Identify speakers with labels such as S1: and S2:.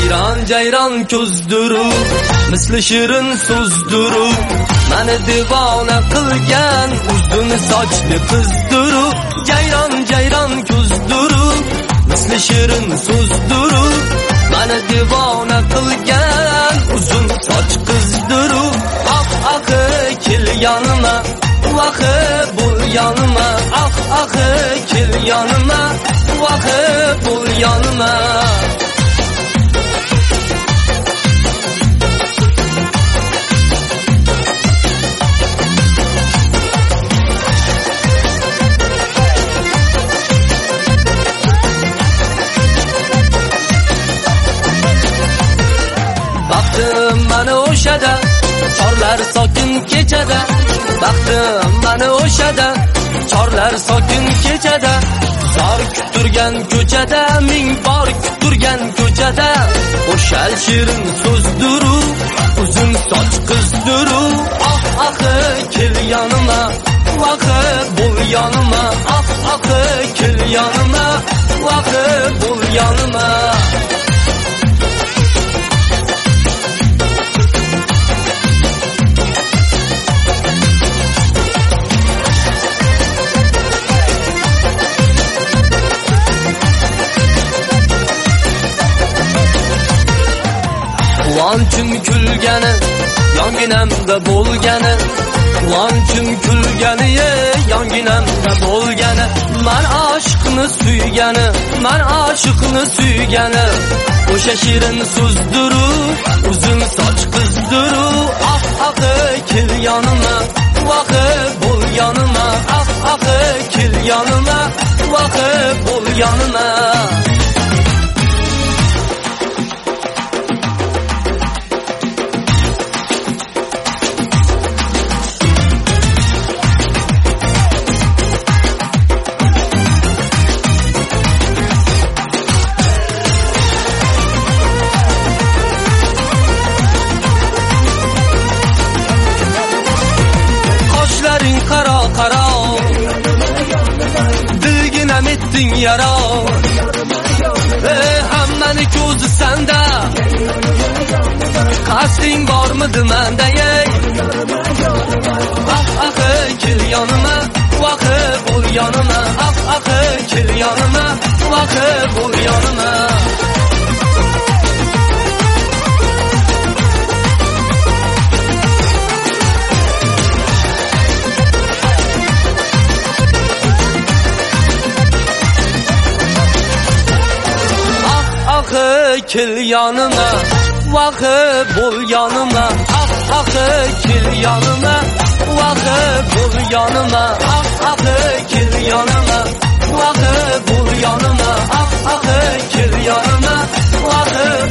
S1: Ceyran ko'zdirib, misli shirin so'zdirib, meni divona qilgan uzun sochli qizdirib. Ceyran ko'zdirib, misli shirin so'zdirib, meni divona qilgan uzun soch qizdirib. Kel yanıma, vakı bul yanıma. Kel yanıma, vakı bul yanıma. Baktım bana o'shada, chorlar sokin kechada. Baktım bana o'shada, chorlar sokin kechada. Zor kuturgan ko'chada, ming bor kuturgan ko'chada. O'shal shirin so'zdiru, uzun soch qizdiru. Kel yanıma, vakı bul yanıma. Kel yanıma, vakı bul yanıma. Quvonchim kulgani, yonginamda bo'lgani. Quvonchim kulgani, yonginamda bo'lgani. Men oshiqni suygani, men oshiqni suygani. O'sha shirin so'zdiru, uzun soch qizdiru. Kel yanıma, vakı bul yanıma. Kel yanıma, vakı bul yanıma. Qara dilginam etding yara. Hammani ko'zi sanda, qasding bormidi menda? Kel yanıma, vakı bul yanıma. Kel yanıma, vakı bul yanıma. Kel yanıma, vakı bul yanıma. Kel yanıma, vakı bul yanıma. Kel yanıma, vakı bul yanıma. Kel yanıma, vakı